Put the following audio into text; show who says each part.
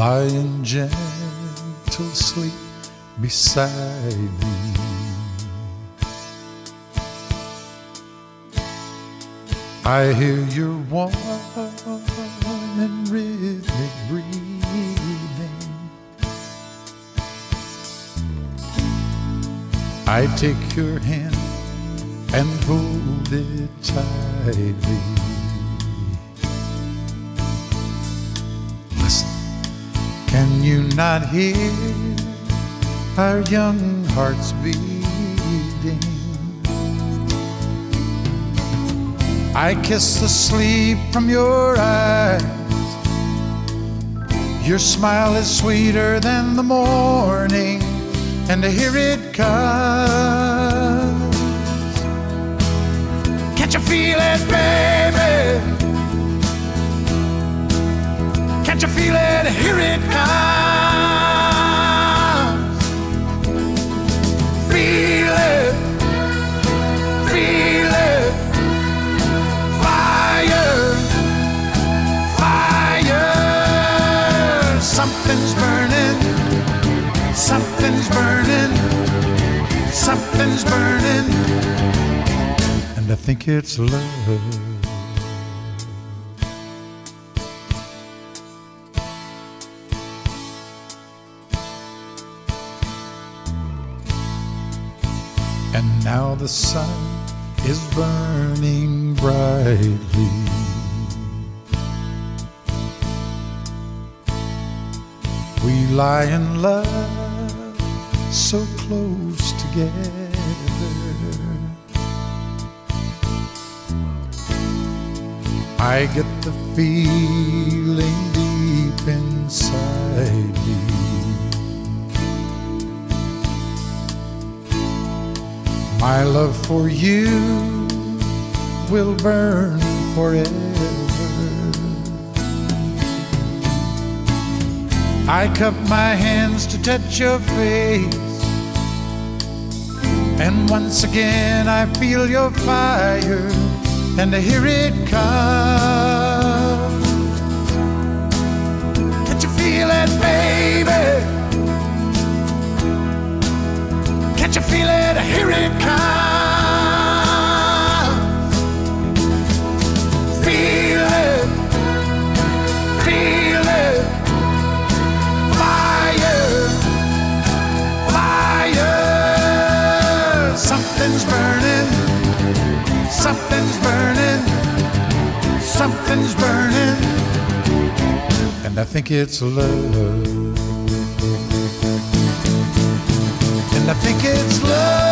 Speaker 1: lying gentle sleep beside me. I hear your warm and rhythmic breathing. I take your hand and hold it tightly. Listen, can you not hear our young hearts beating? I kiss the sleep from your eyes. Your smile is sweeter than the morning, and to hear it comes. Can't you feel it, baby? Can't you feel it? Here it comes. Feel it, feel it. Fire, fire. Something's burning, something's burning, something's burning, and I think it's love. And now the sun is burning brightly. We lie in love so close together. I get the feeling deep inside me. My love for you will burn forever. I cup my hands to touch your face, and once again I feel your fire, and I hear it come. Can't you feel it, baby? Can't you feel it? I hear it come. Feel it, feel it. Fire, fire. Something's burning, something's burning, something's burning, and I think it's love. And I think it's love.